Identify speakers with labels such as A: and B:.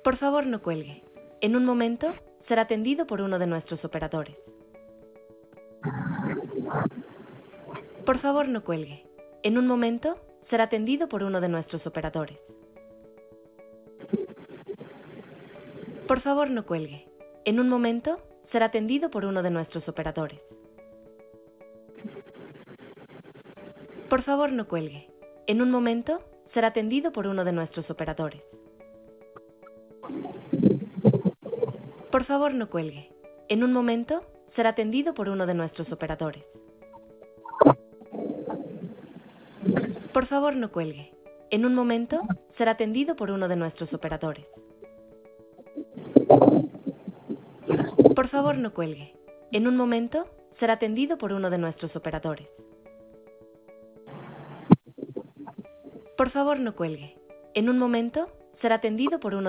A: Por favor, no cuelgue. En un momento será atendido por uno de nuestros operadores. Por favor, no cuelgue. En un momento será atendido por uno de nuestros operadores. Por favor, no cuelgue. En un momento será atendido por uno de nuestros operadores. Por favor, no cuelgue. En un momento será atendido por uno de nuestros operadores. Por favor, no cuelgue. En un momento será atendido por uno de nuestros operadores. Por favor, no cuelgue. En un momento será atendido por uno de nuestros operadores. Por favor, no cuelgue. En un momento será atendido por uno de nuestros operadores. Por favor, no cuelgue. En un momento será atendido por uno